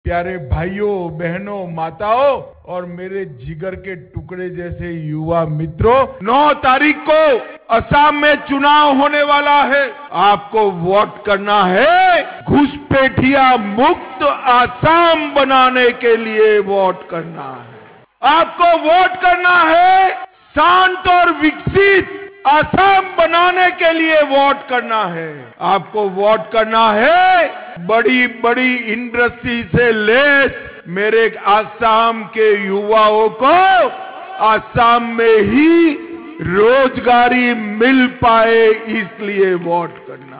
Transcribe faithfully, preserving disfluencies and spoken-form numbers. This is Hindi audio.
प्यारे भाइयों, बहनों, माताओं और मेरे जिगर के टुकड़े जैसे युवा मित्रों, नौ तारीख को असम में चुनाव होने वाला है। आपको वोट करना है। घुसपैठिया मुक्त असम बनाने के लिए वोट करना है। आपको वोट करना है। शांत और विकसित असम बनाने के लिए वोट करना है। आपको वोट करना है। बड़ी बड़ी इंडस्ट्री से लेस मेरे असम के युवाओं को असम में ही रोजगारी मिल पाए, इसलिए वोट करना।